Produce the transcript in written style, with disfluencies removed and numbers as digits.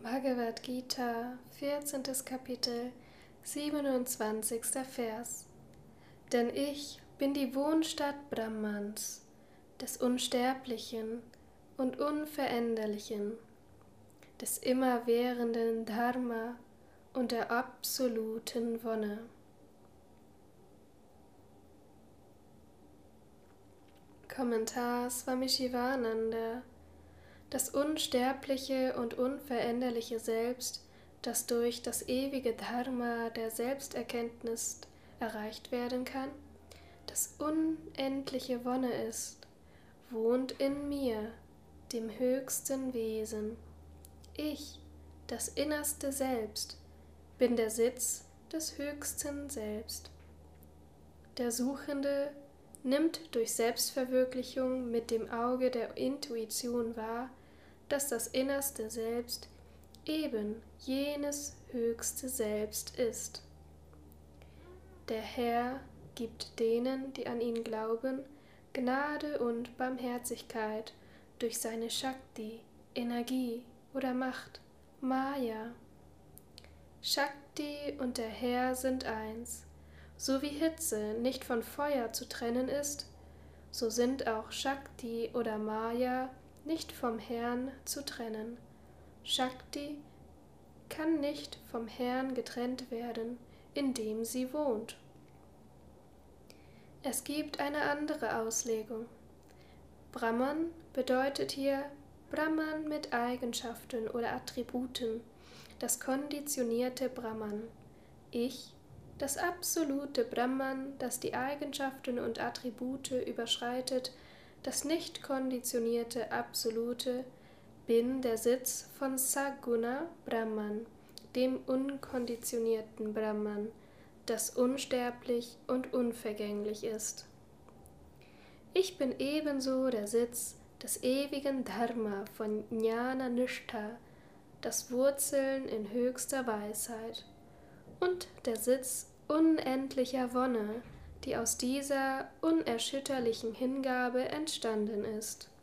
Bhagavad Gita, 14. Kapitel, 27. Vers. Denn ich bin die Wohnstatt Brahmans, des Unsterblichen und Unveränderlichen, des immerwährenden Dharma und der absoluten Wonne. Kommentar Swami Shivananda. Das unsterbliche und unveränderliche Selbst, das durch das ewige Dharma der Selbsterkenntnis erreicht werden kann, das unendliche Wonne ist, wohnt in mir, dem höchsten Wesen. Ich, das innerste Selbst, bin der Sitz des höchsten Selbst. Der Suchende nimmt durch Selbstverwirklichung mit dem Auge der Intuition wahr, dass das innerste Selbst eben jenes höchste Selbst ist. Der Herr gibt denen, die an ihn glauben, Gnade und Barmherzigkeit durch seine Shakti, Energie oder Macht, Maya. Shakti und der Herr sind eins. So wie Hitze nicht von Feuer zu trennen ist, so sind auch Shakti oder Maya nicht vom Herrn zu trennen. Shakti kann nicht vom Herrn getrennt werden, in dem sie wohnt. Es gibt eine andere Auslegung. Brahman bedeutet hier Brahman mit Eigenschaften oder Attributen, das konditionierte Brahman. Ich, das absolute Brahman, das die Eigenschaften und Attribute überschreitet, das nicht konditionierte Absolute, bin der Sitz von Saguna Brahman, dem unkonditionierten Brahman, das unsterblich und unvergänglich ist. Ich bin ebenso der Sitz des ewigen Dharma von Jnana Nishtha, das Wurzeln in höchster Weisheit, und der Sitz unendlicher Wonne, die aus dieser unerschütterlichen Hingabe entstanden ist.